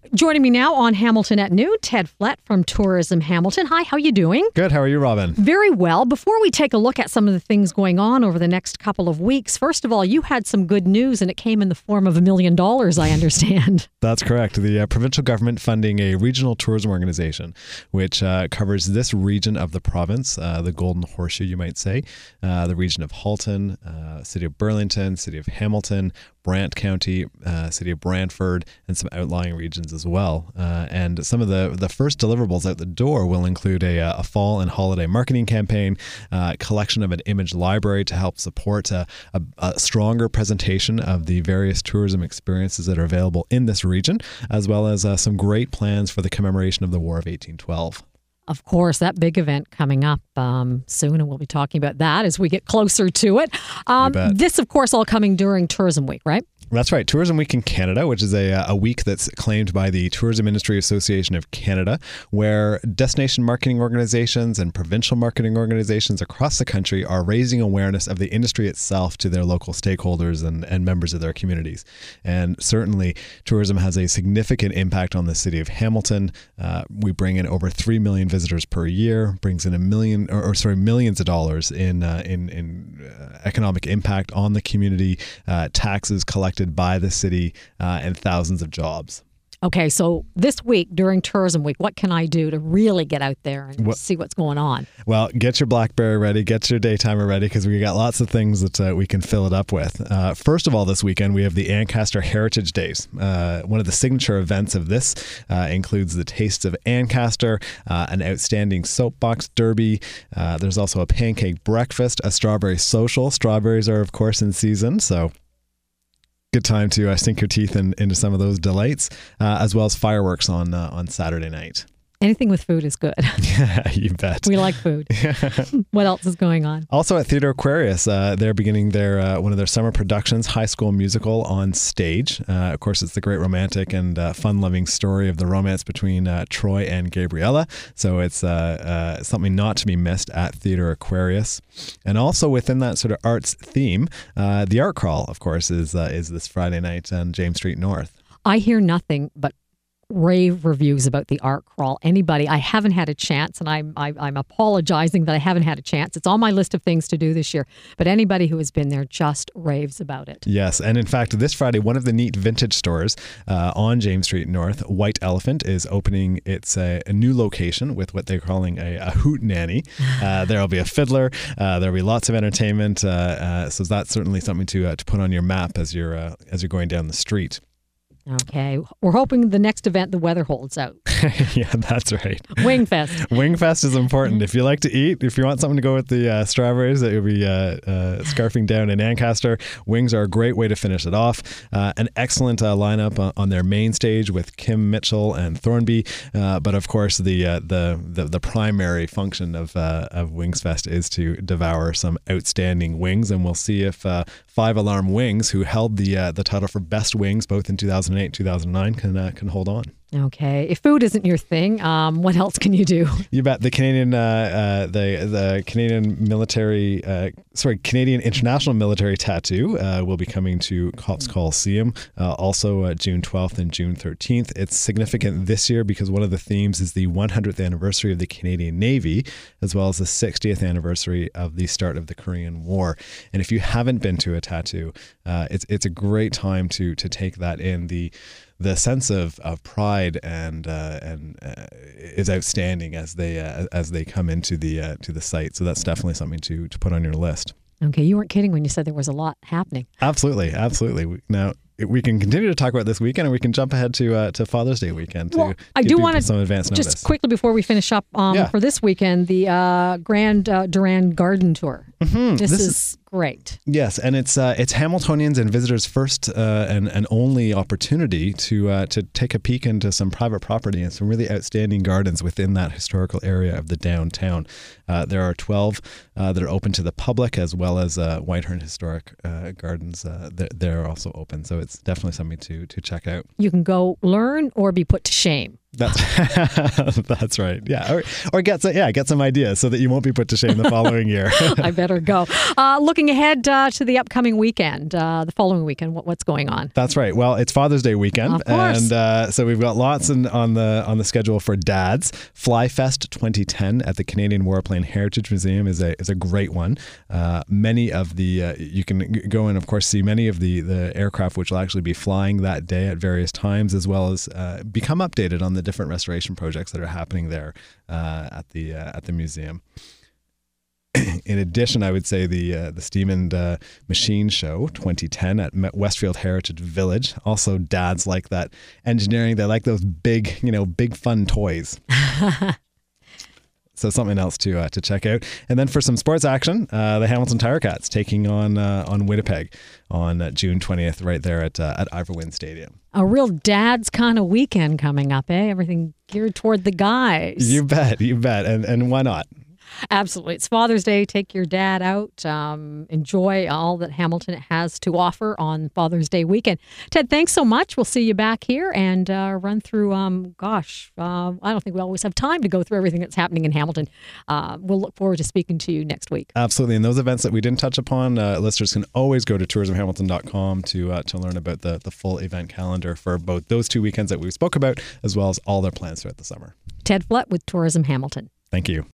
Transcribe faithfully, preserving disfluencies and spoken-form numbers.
Joining me now on Hamilton at Noon, Ted Flett from Tourism Hamilton. Hi, how you doing? Good. How are you, Robin? Very well. Before we take a look at some of the things going on over the next couple of weeks, first of all, you had some good news, and it came in the form of a million dollars, I understand. That's correct. The uh, provincial government funding a regional tourism organization, which uh, covers this region of the province, uh, the Golden Horseshoe, you might say, uh, the region of Halton, uh, city of Burlington, city of Hamilton, Brant County, uh, city of Brantford, and some outlying regions as well. Uh, and some of the, the first deliverables out the door will include a, a fall and holiday marketing campaign, uh, collection of an image library to help support a, a, a stronger presentation of the various tourism experiences that are available in this region, as well as uh, some great plans for the commemoration of the War of eighteen twelve. Of course, that big event coming up um, soon, and we'll be talking about that as we get closer to it. Um, this, of course, all coming during Tourism Week, right? That's right. Tourism Week in Canada, which is a, a week that's claimed by the Tourism Industry Association of Canada, where destination marketing organizations and provincial marketing organizations across the country are raising awareness of the industry itself to their local stakeholders and, and members of their communities. And certainly, tourism has a significant impact on the city of Hamilton. Uh, we bring in over three million visitors per year, brings in a million, or, or sorry, millions of dollars in uh, in, in uh, economic impact on the community, uh, taxes collected by the city, uh, and thousands of jobs. Okay, so this week during Tourism Week, what can I do to really get out there and what, see what's going on? Well, get your BlackBerry ready, get your Daytimer ready, because we got lots of things that uh, we can fill it up with. Uh, first of all, this weekend we have the Ancaster Heritage Days. Uh, one of the signature events of this uh, includes the Tastes of Ancaster, uh, an outstanding soapbox derby. Uh, there's also a pancake breakfast, a strawberry social. Strawberries are, of course, in season, so good time to uh, sink your teeth in, into some of those delights, uh, as well as fireworks on uh, on Saturday night. Anything with food is good. Yeah, you bet. We like food. What else is going on? Also at Theatre Aquarius, uh, they're beginning their uh, one of their summer productions, High School Musical, on stage. Uh, of course, it's the great romantic and uh, fun-loving story of the romance between uh, Troy and Gabriella. So it's uh, uh, something not to be missed at Theatre Aquarius. And also within that sort of arts theme, uh, the Art Crawl, of course, is uh, is this Friday night on James Street North. I hear nothing but rave reviews about the Art Crawl. Anybody, I haven't had a chance, and I'm I, I'm apologizing that I haven't had a chance. It's on my list of things to do this year, but anybody who has been there just raves about it. Yes, and in fact, this Friday, one of the neat vintage stores uh, on James Street North, White Elephant, is opening its uh, a new location with what they're calling a, a hoot nanny. Uh, there'll be a fiddler. Uh, there'll be lots of entertainment. Uh, uh, so that's certainly something to uh, to put on your map as you're uh, as you're going down the street. Okay. We're hoping the next event the weather holds out. Yeah, that's right. Wingfest. Wingfest is important. If you like to eat, if you want something to go with the uh, strawberries that you'll be uh, uh, scarfing down in Ancaster, wings are a great way to finish it off. Uh, an excellent uh, lineup on, on their main stage with Kim Mitchell and Thornby. Uh, but of course, the, uh, the the the primary function of uh, of Wingsfest is to devour some outstanding wings, and we'll see if uh, Five Alarm Wings, who held the uh, the title for best wings both in two thousand eight and two thousand nine, can uh, can hold on. Okay. If food isn't your thing, um, what else can you do? You bet. The Canadian, uh, uh, the the Canadian military, uh, sorry, Canadian International Military Tattoo uh, will be coming to Cops Coliseum, uh, also uh, June twelfth and June thirteenth. It's significant this year because one of the themes is the one hundredth anniversary of the Canadian Navy, as well as the sixtieth anniversary of the start of the Korean War. And if you haven't been to a tattoo, uh, it's it's a great time to to take that in. The The sense of, of pride and uh, and uh, is outstanding as they uh, as they come into the uh, to the site. So that's definitely something to to put on your list. Okay, you weren't kidding when you said there was a lot happening. Absolutely, absolutely. Now we can continue to talk about this weekend, and we can jump ahead to uh, to Father's Day weekend. To well, I do want to some advance notice. Just quickly before we finish up um, yeah. for this weekend, the uh, Grand uh, Durand Garden Tour. Mm-hmm. This, this is, is great. Yes, and it's uh, it's Hamiltonians and visitors' first uh, and and only opportunity to uh, to take a peek into some private property and some really outstanding gardens within that historical area of the downtown. Uh, there are twelve uh, that are open to the public, as well as uh, Whitehorn Historic uh, Gardens. Uh, they're, they're also open, so it's definitely something to to check out. You can go learn or be put to shame. That's that's right. Yeah, or, or get some, yeah, get some ideas so that you won't be put to shame the following year. I better go. Uh, looking ahead uh, to the upcoming weekend, uh, the following weekend, what, what's going on? That's right. Well, it's Father's Day weekend, of course. and uh, so we've got lots in, on the on the schedule for dads. Flyfest twenty ten at the Canadian Warplane Heritage Museum is a is a great one. Uh, many of the uh, you can go and of course see many of the the aircraft which will actually be flying that day at various times, as well as uh, become updated on the different restoration projects that are happening there uh, at the uh, at the museum. In addition, I would say the uh, the Steam and uh, Machine Show twenty ten at Westfield Heritage Village. Also, dads like that engineering. They like those big, you know, big fun toys. So something else to uh, to check out. And then for some sports action, uh, the Hamilton Tire Cats taking on uh, on Winnipeg on uh, June twentieth, right there at uh, at Ivor Wynne Stadium. A real dad's kind of weekend coming up, eh? Everything geared toward the guys. You bet, you bet, and and why not? Absolutely. It's Father's Day. Take your dad out. Um, enjoy all that Hamilton has to offer on Father's Day weekend. Ted, thanks so much. We'll see you back here and uh, run through, um, gosh, uh, I don't think we always have time to go through everything that's happening in Hamilton. Uh, we'll look forward to speaking to you next week. Absolutely. And those events that we didn't touch upon, uh, listeners can always go to tourism hamilton dot com to uh, to learn about the, the full event calendar for both those two weekends that we spoke about, as well as all their plans throughout the summer. Ted Flett with Tourism Hamilton. Thank you.